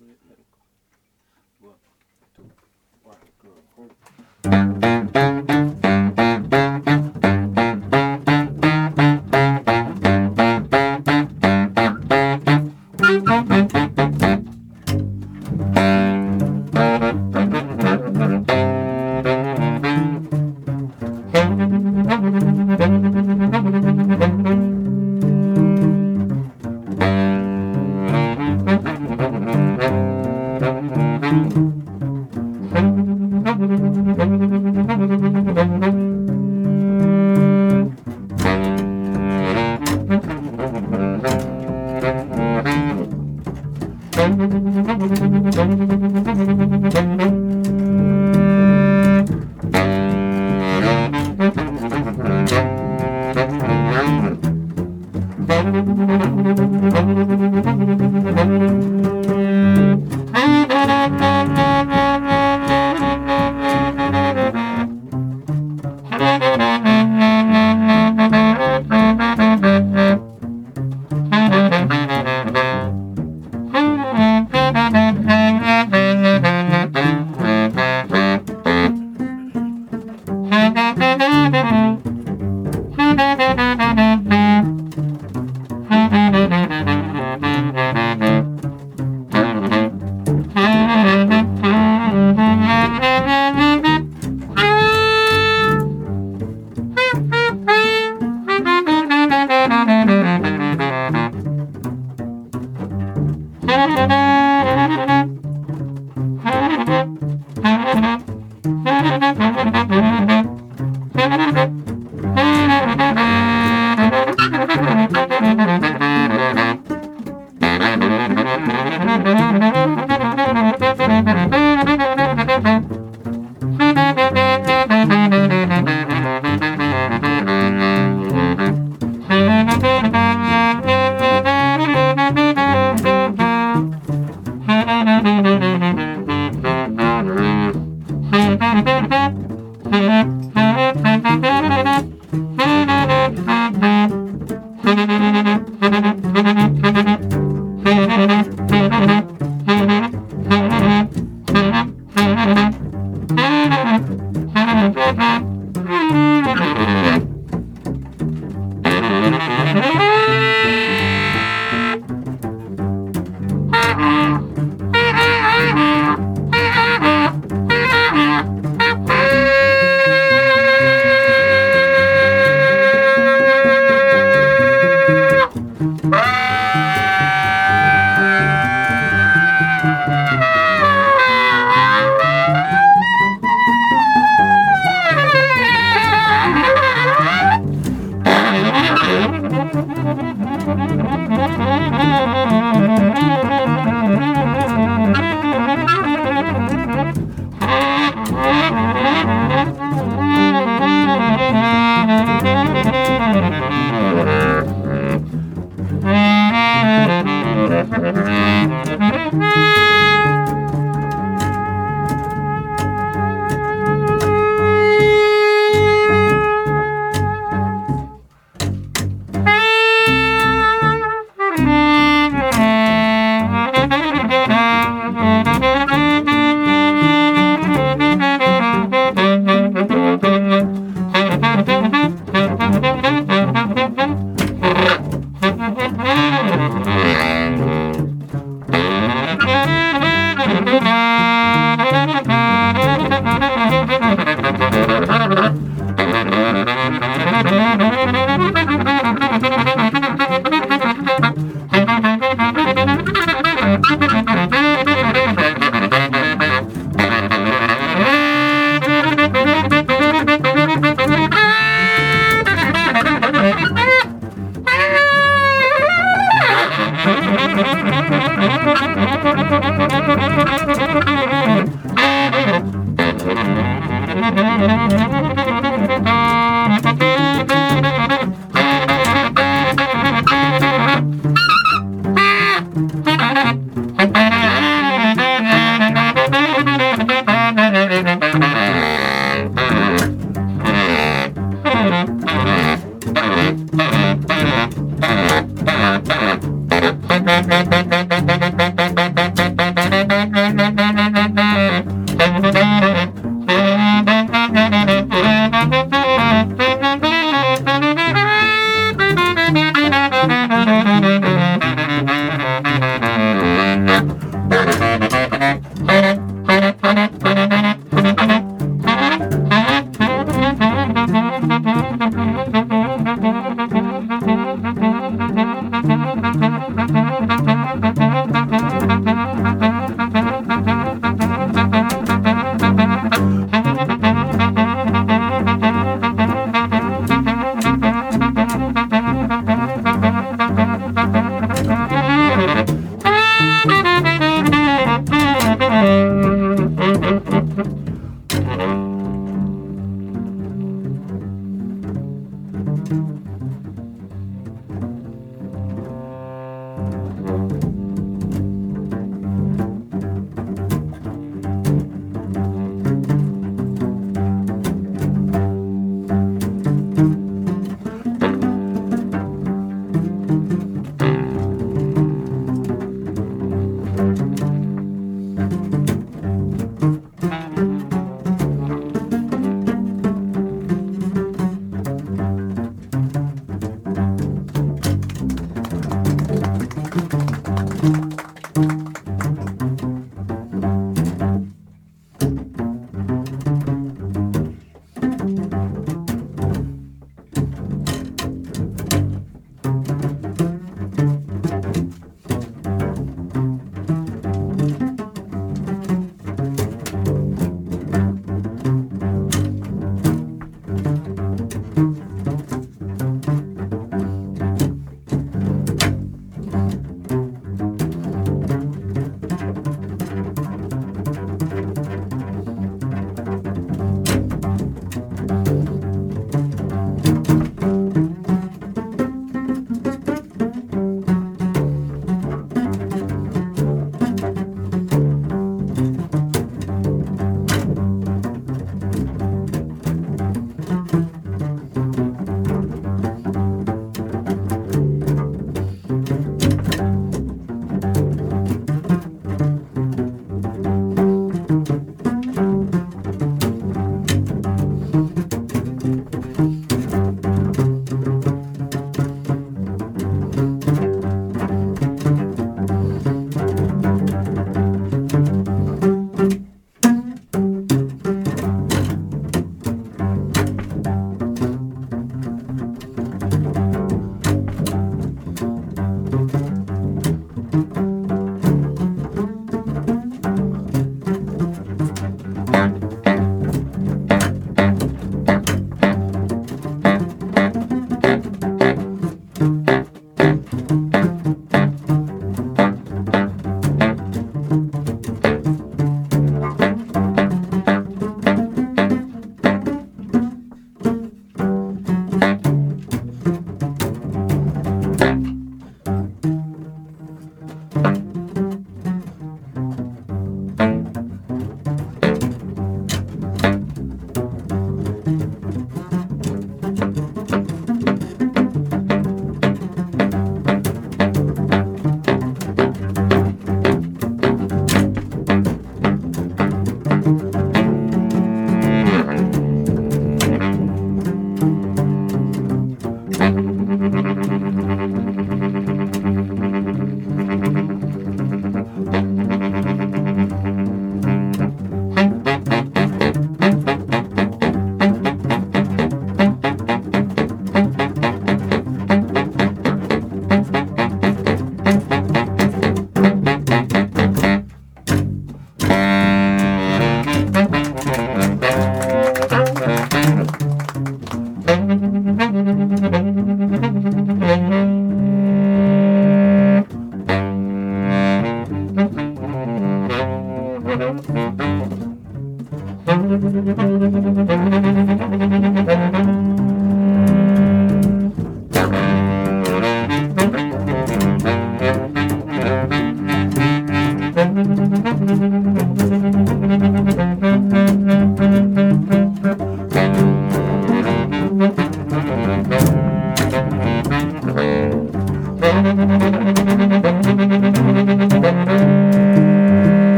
let it go. 1, 2, 1, go.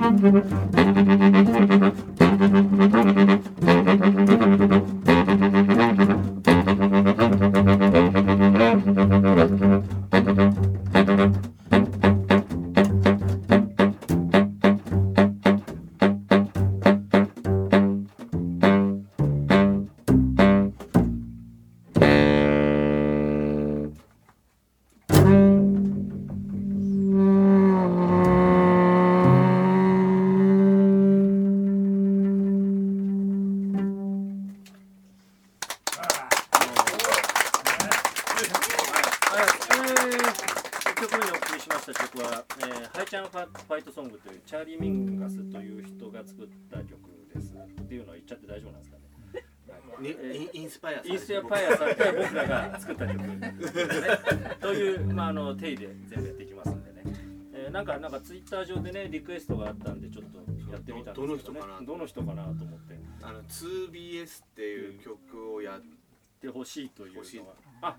ファイトソングというチャーリー・ミンガスという人が作った曲ですっていうのは言っちゃって大丈夫なんですかね。 インスパイアされて僕らが作った曲という、定義で全部やっていきますんでね、なんかツイッター上でねリクエストがあったんでちょっとやってみたんですけどね、どの人かなと思って 2BS っていう曲をやってほしいというのは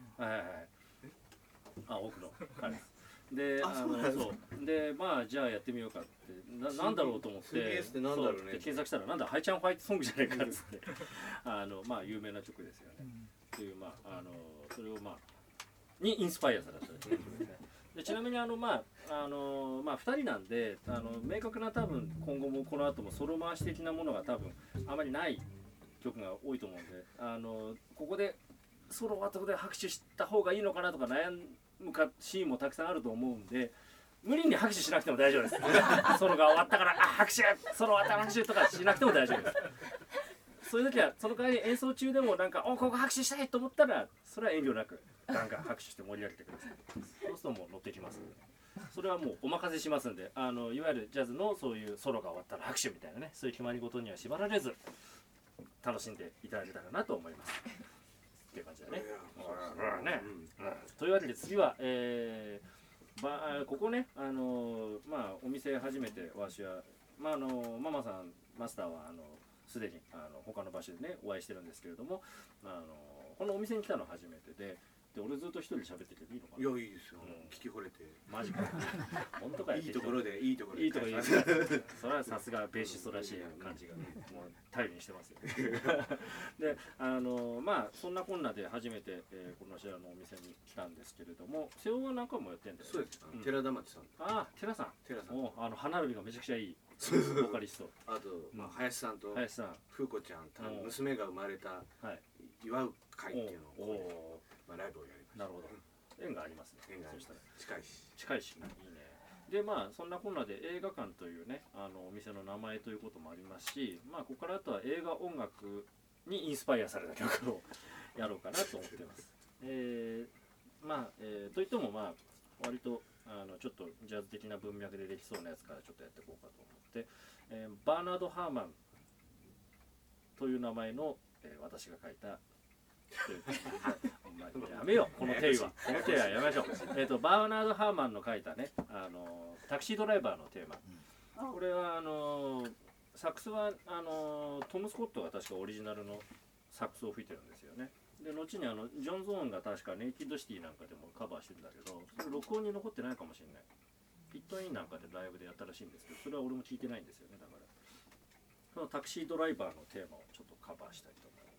奥の彼です。で、でじゃあやってみようかってなんだろうと思って 2BS ってなんだろうね検索したらなんだハイちゃんファイトソングじゃないかっつって有名な曲ですよね。というそれをにインスパイアされた曲ですね。でちなみに2人なんで明確な多分今後もこの後もソロ回し的なものが多分あまりない曲が多いと思うんでここでソロ終わったことで拍手した方がいいのかなとか悩むシーンもたくさんあると思うんで無理に拍手しなくても大丈夫ですソロが終わったから拍手ソロ終わったら拍手とかしなくても大丈夫です。そういう時はその代わり演奏中でもここ拍手したいと思ったらそれは遠慮なくガンガン拍手して盛り上げてください。そうするともう乗ってきますんでそれはもうお任せしますんでいわゆるジャズのそういうソロが終わったら拍手みたいなねそういう決まり事には縛られず楽しんでいただけたらなと思いますっていう感じだね。というわけで次は、ここねお店初めてわしはママさんマスターはすでに他の場所でねお会いしてるんですけれどもこのお店に来たのは初めてで俺ずっと一人で喋ってていいのかな。 いやいいですよ、聞き惚れてマジか本当かよ。 いいところでそれはさすがベーシストらしい感じがもう頼りにしてますよでそんなこんなで初めて、このシェアのお店に来たんですけれども瀬尾は何回もやってんだよね。 そうです、寺田町さん寺さん花火がめちゃくちゃいいボーカリストあと林さんと風子ちゃん娘が生まれた祝う会っていうのをライブをやりました。 なるほど、縁がありますね。そしたら近いしいいね。でそんなこんなで映画館というねお店の名前ということもありますしここからあとは映画音楽にインスパイアされた曲をやろうかなと思っています。といっても割とちょっとジャズ的な文脈でできそうなやつからちょっとやっていこうかと思って、バーナード・ハーマンという名前の、私が書いたやめようこのテーマやめましょう。バーナード・ハーマンの書いたねタクシードライバーのテーマ、これはサックスはトム・スコットが確かオリジナルのサックスを吹いてるんですよね。で後にジョン・ゾーンが確かネイキッドシティなんかでもカバーしてるんだけどそれ録音に残ってないかもしれない。ピットインなんかでライブでやったらしいんですけどそれは俺も聞いてないんですよね。だからそのタクシードライバーのテーマをちょっとカバーしたいと思います。